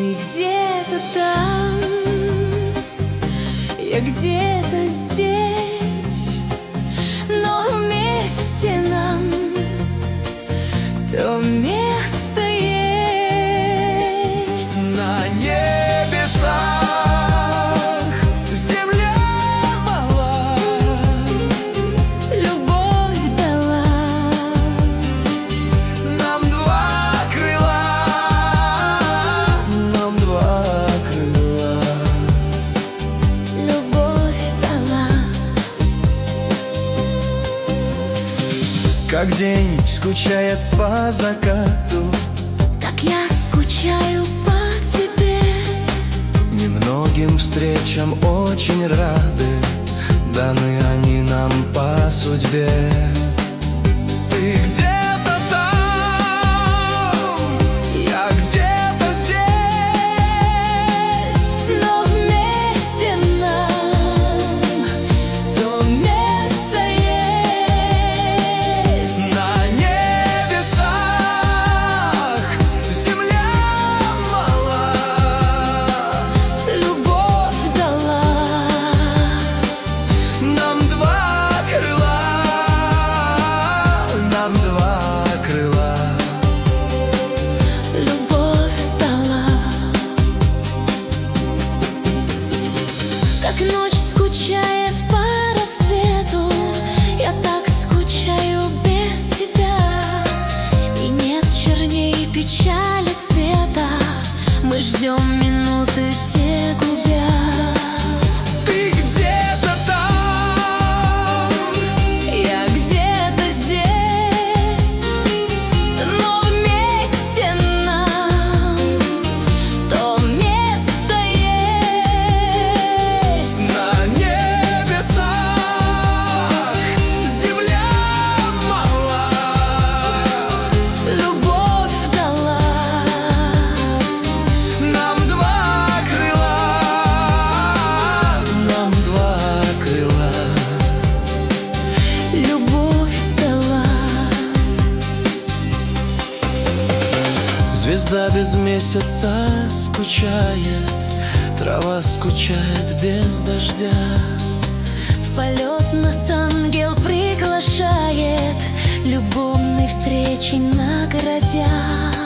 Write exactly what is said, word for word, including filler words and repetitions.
Ты где-то там, я где-то здесь, но вместе нам то место есть. На небесах земля мала, Любовь дала нам два крыла, нам два крыла. любовь дала. Как день скучает по закату, Так я скучаю по тебе. немногим встречам очень рады, даны они нам по судьбе. Ты где-то там, я где-то здесь, Но вместе нам то место есть. на небесах земля мала, Любовь дала нам два крыла, нам два крыла. любовь дала. Как ночь скучает по рассвету, я так скучаю без тебя. И нет черней печали цвета, мы ждем минуты, те губя. Ты где-то там, Я где-то здесь, но вместе нам то место есть. на небесах земля мала, Любовь дала нам два крыла, нам два крыла. любовь дала. Звезда без месяца скучает, трава скучает без дождя. В полет нас ангел приглашает, любовной встречи наградя.